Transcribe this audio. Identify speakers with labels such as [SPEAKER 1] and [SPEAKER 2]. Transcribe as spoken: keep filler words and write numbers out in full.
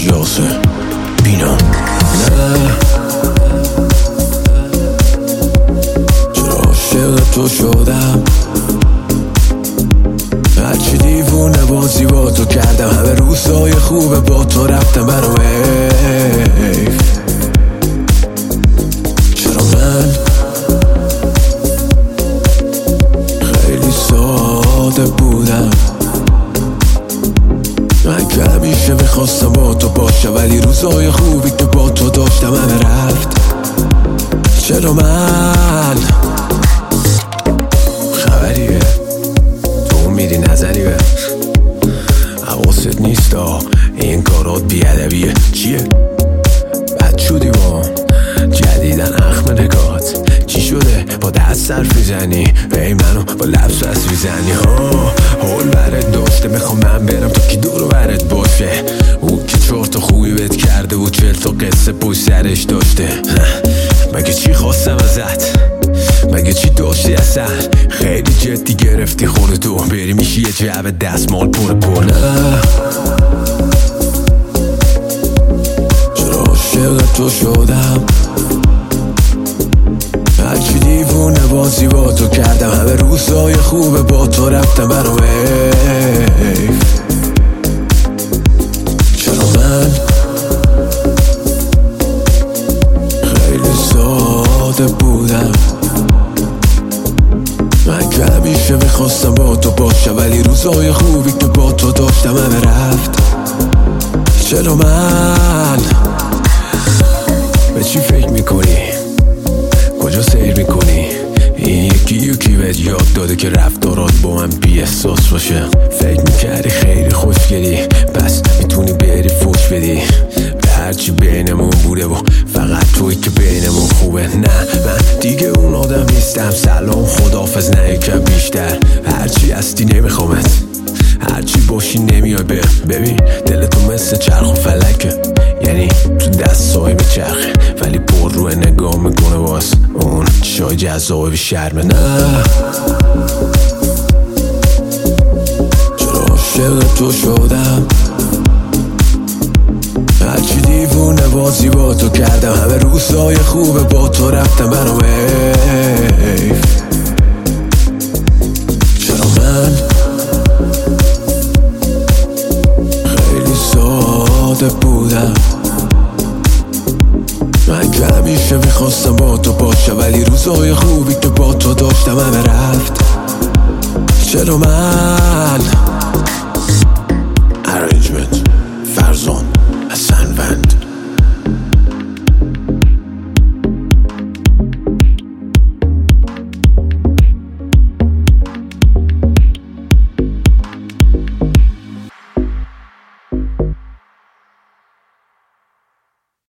[SPEAKER 1] یاسه بینم نه چرا عاشق تو شدم، هرچی دیوونه بازی با تو کردم، همه روزای خوبه با تو رفتم برام حیف. چرا من خیلی ساده بودم، من که همیشه میخواستم با تو باشم، ولی روزای خوبی که با تو داشتم همه رفت. چرا من خبریه تو میری نظریه حواست نیستا این کارات بیادبیه. چیه بد شدی با جدیدن اخم نگات، چی شده با دست صرف میزنی ای منو با لب سرس میزنی ها. حول برد داشته میخوام من برم تو کی دور و برد باشه، او که چهار تا خوبی بهت کرده و چهل تا قصه پشت سرش داشته. مگه چی خواستم ازت، مگه چی داشتی اصلا، خیلی جدی گرفتی خودتو بری میشی یه جعبه دستمال پر پر. نه چرا عاشق تو شدم، هرچی دیوونه بازی با تو کردم، همه روزای خوبه با تو رفتم برام حیف. چرا من خیلی ساده بودم، من که همیشه میخواستم با تو باشم، ولی روزای خوبی که با تو داشتم همه رفت. چرا من به چی فکر میکنی، کجا سیر میکنی، این یکی یکی بهت یاد داده که رفتارات با من بی احساس باشه. فکر میکردی خیلی خوشگلی بس میتونی بری فوش بدی به هرچی بینمون بوده و فقط توی که بینمون خوبه. نه من دیگه اون آدم نیستم، سلام خداحافظ نه یکم بیشتر، هرچی هستی نمیخوامت، هرچی باشی نمیای به. ببین دلتو مثل چرخ و فلکه، یعنی تو دستای میچرخه ولی پر روی نگاه میکنه باز اون چای جذابه بی شرمه. نه چرا عاشق تو شدم، هرچی دیوونه بازی با تو کردم، همه روزای خوبه با تو رفتم برام حیف. چرا من خیلی ساده بودم، من که همیشه میخواستم با تو باشم، ولی روزای خوبی که با تو داشتم همه رفت. چرا من